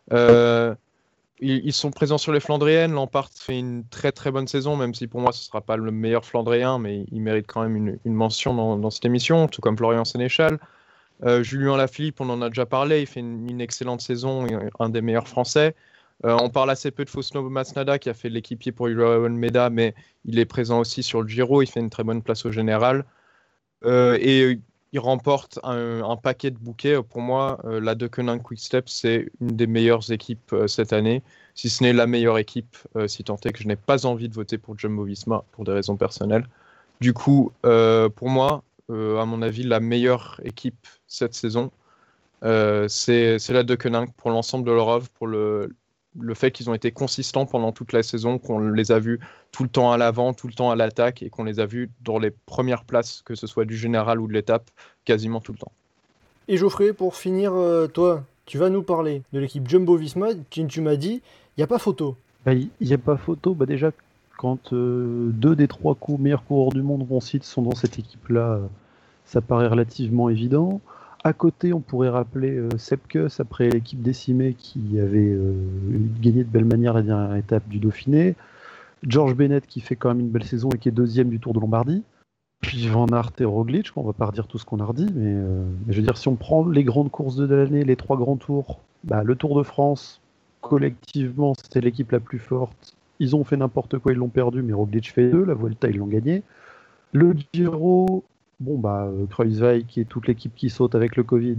Speaker 6: Ils sont présents sur les Flandriennes. Lampart fait une très très bonne saison, même si pour moi ce ne sera pas le meilleur Flandrien, mais il mérite quand même une mention dans cette émission, tout comme Florian Sénéchal. Julien Alaphilippe, on en a déjà parlé, il fait une excellente saison, un des meilleurs Français. On parle assez peu de Fausto Masnada qui a fait l'équipier pour Joao Almeida, mais il est présent aussi sur le Giro, il fait une très bonne place au général. Et il remporte un paquet de bouquets. Pour moi, la Deceuninck Quick-Step, c'est une des meilleures équipes cette année, si ce n'est la meilleure équipe, si tant est que je n'ai pas envie de voter pour Jumbo-Visma pour des raisons personnelles. Du coup, pour moi, à mon avis, la meilleure équipe cette saison, c'est la Deceuninck pour l'ensemble de leur œuvre, pour le fait qu'ils ont été consistants pendant toute la saison, qu'on les a vus tout le temps à l'avant, tout le temps à l'attaque, et qu'on les a vus dans les premières places, que ce soit du général ou de l'étape, quasiment tout le temps.
Speaker 4: Et Geoffrey, pour finir, toi, tu vas nous parler de l'équipe Jumbo-Visma. Tu m'as dit, il n'y a pas photo.
Speaker 7: Il n'y a pas photo. Déjà, quand 2 des 3 meilleurs coureurs du monde qu'on cite sont dans cette équipe-là, ça paraît relativement évident. À côté, on pourrait rappeler Sepp Kuss après l'équipe décimée qui avait gagné de belle manière la dernière étape du Dauphiné. George Bennett qui fait quand même une belle saison et qui est 2e du Tour de Lombardie. Puis Van Aert et Roglic, on va pas redire tout ce qu'on a redit, mais je veux dire, si on prend les grandes courses de l'année, les 3 grands tours, le Tour de France, collectivement, c'était l'équipe la plus forte. Ils ont fait n'importe quoi, ils l'ont perdu, mais Roglic fait 2, la Vuelta, ils l'ont gagné. Le Giro... Kruijswijk et toute l'équipe qui saute avec le Covid,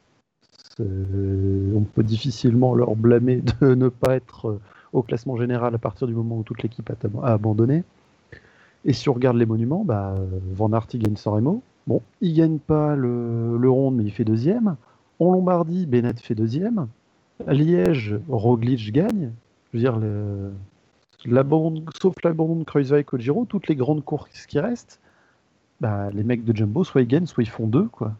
Speaker 7: on peut difficilement leur blâmer de ne pas être au classement général à partir du moment où toute l'équipe a abandonné. Et si on regarde les monuments, Van Aert il gagne San Remo. Bon, il gagne pas le Ronde, mais il fait 2e. En Lombardie, Bennett fait 2e. À Liège, Roglic gagne. Je veux dire, sauf l'abandon de Kruijswijk au Giro, toutes les grandes courses qui restent, les mecs de Jumbo, soit ils gagnent, soit ils font 2, quoi.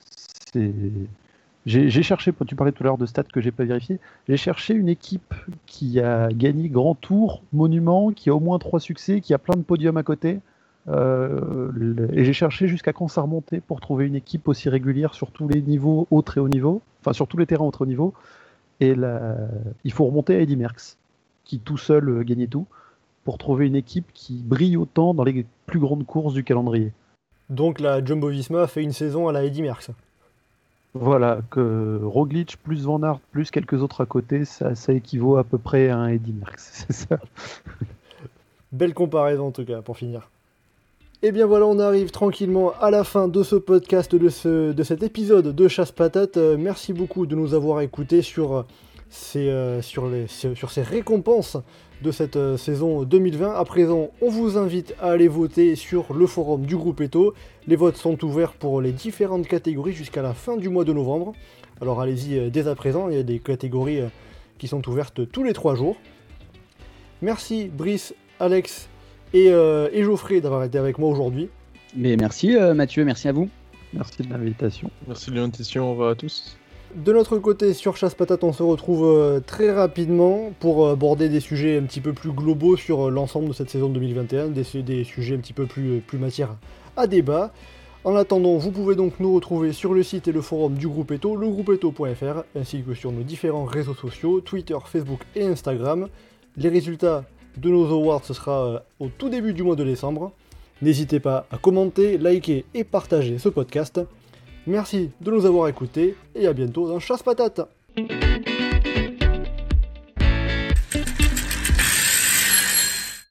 Speaker 7: J'ai cherché, tu parlais tout à l'heure de stats que j'ai pas vérifié, j'ai cherché une équipe qui a gagné Grand Tour, Monument, qui a au moins 3 succès, qui a plein de podiums à côté, et j'ai cherché jusqu'à quand ça remontait pour trouver une équipe aussi régulière sur tous les niveaux, haut très haut niveau, enfin sur tous les terrains haut très haut niveau, et il faut remonter à Eddy Merckx, qui tout seul gagnait tout, pour trouver une équipe qui brille autant dans les plus grandes courses du calendrier.
Speaker 4: Donc la Jumbo-Visma a fait une saison à la Eddy Merckx.
Speaker 7: Voilà, que Roglic plus Van Aert plus quelques autres à côté, ça équivaut à peu près à un Eddy Merckx, c'est ça.
Speaker 4: Belle comparaison en tout cas, pour finir. Et bien voilà, on arrive tranquillement à la fin de ce podcast, de cet épisode de Chasse Patate. Merci beaucoup de nous avoir écoutés sur ces récompenses de cette saison 2020. À présent, on vous invite à aller voter sur le forum du groupe Eto. Les votes sont ouverts pour les différentes catégories jusqu'à la fin du mois de novembre. Alors allez-y dès à présent, il y a des catégories qui sont ouvertes tous les 3 jours. Merci Brice, Alex et Geoffrey d'avoir été avec moi aujourd'hui.
Speaker 5: Mais merci Mathieu, merci à vous.
Speaker 7: Merci de l'invitation.
Speaker 6: Merci de l'invitation, au revoir à tous.
Speaker 4: De notre côté, sur Chasse Patate, on se retrouve très rapidement pour aborder des sujets un petit peu plus globaux sur l'ensemble de cette saison 2021, des sujets un petit peu plus matière à débat. En attendant, vous pouvez donc nous retrouver sur le site et le forum du groupe Eto, legroupeeto.fr, ainsi que sur nos différents réseaux sociaux, Twitter, Facebook et Instagram. Les résultats de nos awards, ce sera au tout début du mois de décembre. N'hésitez pas à commenter, liker et partager ce podcast. Merci de nous avoir écoutés et à bientôt dans Chasse Patate.